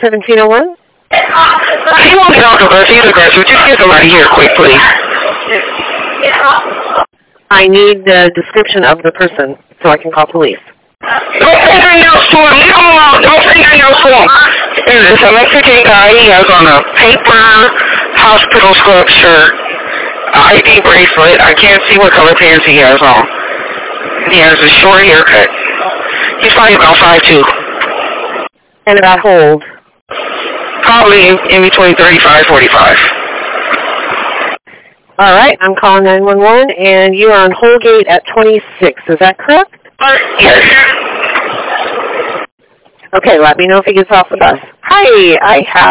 1701? He won't get off of us. He's aggressive. Just get somebody here quick, please. I need the description of the person so I can call police. Don't say nothing else to him. Leave him alone. Don't say nothing else to him. It's a Mexican guy. He has on a paper hospital scrub shirt, ID bracelet. I can't see what color pants he has on. He has a short haircut. He's probably about 5'2". And about hold? Probably in between 35 45. All right, I'm calling 911, and you are on Holgate at 26. Is that correct? Yes. Okay, let me know if he gets off the bus. Hi, I have